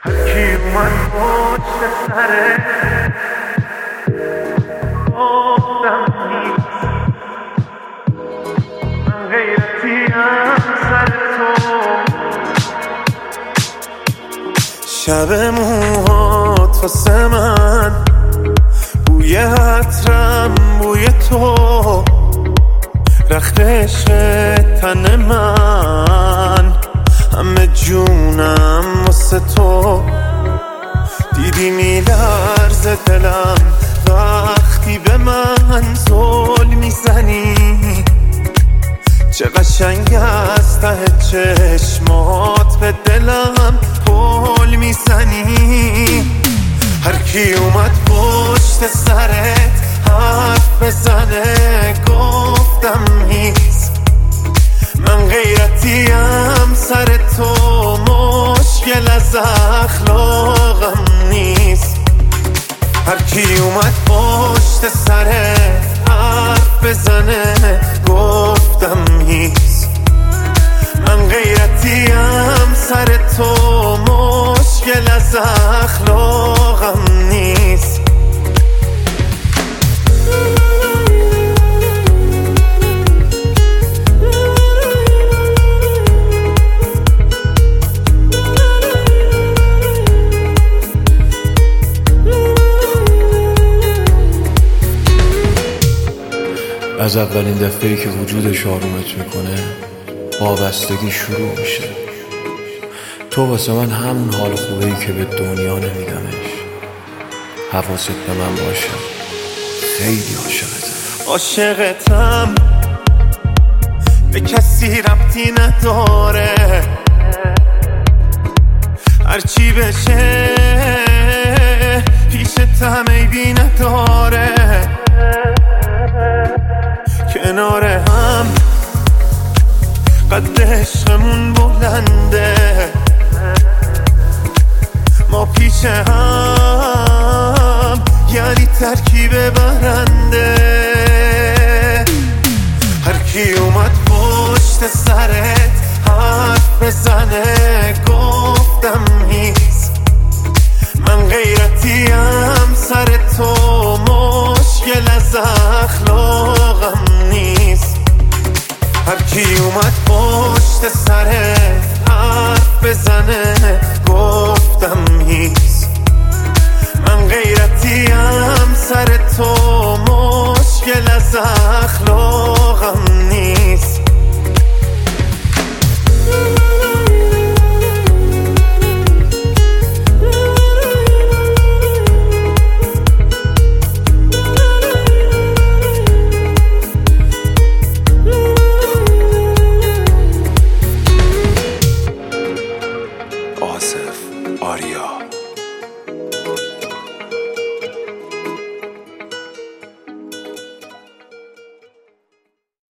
هرکی اومد پشت سره گفتم نیست، من غیرتیم سر تو. شب موهات واسه من بوی عطرم، بوی تو رخت عشق تن من، همه جونم واسه تو. دیدی میلرزه دلم وقتی به من زل میزنی، چه قشنگ از ته چشمات به دلم پل میزنی. هرکی اومد پشت سرت حرف بزنه گفتم نیست، من غیرتیم سر تو، مشکل از اخلاقم نیست. هرکی اومد پشت سرت حرف بزنه گفتم نیست، من غیرتیم سر تو، مشکل از اخلاقم نیست. از اولین دفعه‌ای که وجودش آرومت میکنه وابستگی شروع میشه. تو واسه من همون حال خوبه‌ای که به دنیا نمیدمش. حواست به من باشه، خیلی عاشقتم. عاشقتم به کسی ربطی نداره، هرچی بشه پیشت هم عیبی نداره. کنار هم قد عشقمون بلنده، ما پیش هم یعنی ترکیب برنده. هرکی اومد پشت سرت حرف بزنه گفتم نیست، من غیرتیم سر تو، مشکل از اخلاقم نیست. هرکی اومد پشت سرت حرف بزنه گفتم نیست، من غیرتیم سر تو، مشکل از اخلاقم